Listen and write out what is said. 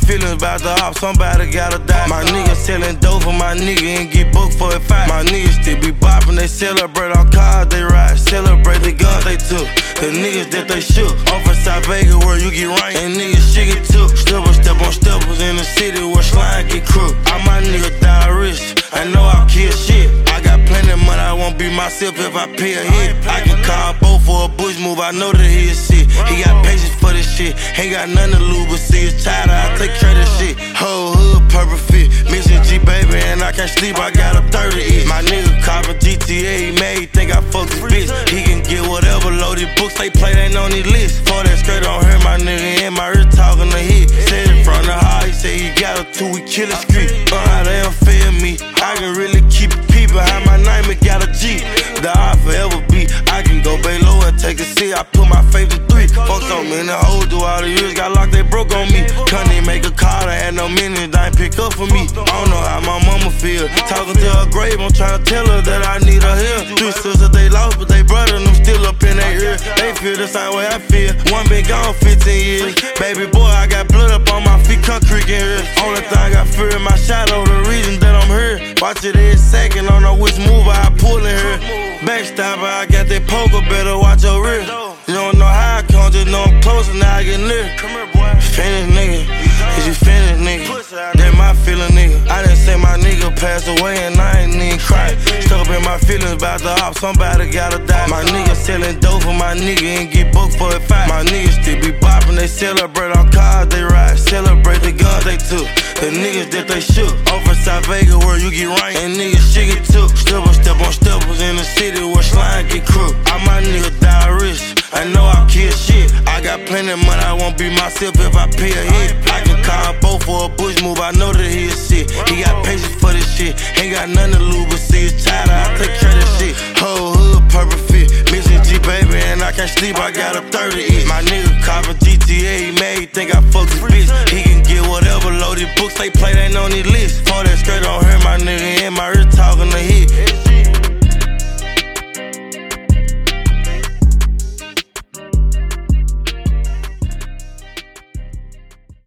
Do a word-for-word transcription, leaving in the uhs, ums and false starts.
feelings about the op, somebody gotta die. My nigga selling dope for my nigga and get booked for a fight. My niggas still be bopping, they celebrate on cars they ride, celebrate the guns they took, the niggas that they shook. Off of South Vegas where you get ranked and niggas shit get took. Step on step on steppers in the city where slime get crook. All my niggas die rich, I know I'll kill shit. I got plenty of money, I won't be myself if I pay a hit. I can call both for a bush move, I know that he is shit. He got patience for this shit, ain't got nothing to lose but see his child. I take care of shit. Whole hood perfect fit, missing G baby and I can't sleep. I got a thirty inch. My nigga copping G T A, he made, he think I fuck this bitch. He can get whatever loaded books they play, ain't on his list. For that straight on her, my nigga in my ear talking to hit. Said it from the heart, he said he got a two, we kill a street. Uh, how they don't feel me, I can really keep it peep behind my name, it got a G. The I forever be, I can go bay low and take a seat. I put my faith in three. Fuck so many hoes, do all the years, got locked, they broke on me. Couldn't even make a call, I had no minutes, they ain't pick up for me. I don't know how my mama feel. Talking to her grave, I'm trying to tell her that I need her here. Three sisters they lost, but they brother, them still up in their ear. They feel the same way I feel. One been gone fifteen years. Baby boy, I got blood up on my feet, concrete in here. Only thing I fear is my shadow, the reason that I'm here. Watch it every second, don't know which move I pull in here. Backstabber, I got that poker, better watch your rear. You don't know how I come, just know I'm close and now I get near. Finish nigga, is you finished nigga? That my feeling nigga. I didn't say my nigga passed away and I ain't even cry. Stuck up in my feelings about the op, somebody gotta die. My nigga selling dope for my nigga and get booked for a fight. My niggas still be bopping, they celebrate on cars they ride, celebrate the guns they took, the niggas that they shook. Off of South Vegas where you get ranked and niggas shit get took. Step on step on steppers in the city where slime get crook. All my niggas die rich, I know I'll kill shit. I got plenty of money, I won't be myself if I pay a hit. I can call both for a bush move, I know that he is shit. He got patience for this shit, ain't got nothing to lose but see his child. I take care of this shit. Whole hood perfect fit, missing G baby and I can't sleep. I got a thirty inch. My nigga copping G T A, he made, he think I fuck this bitch. He can get whatever loaded books they play.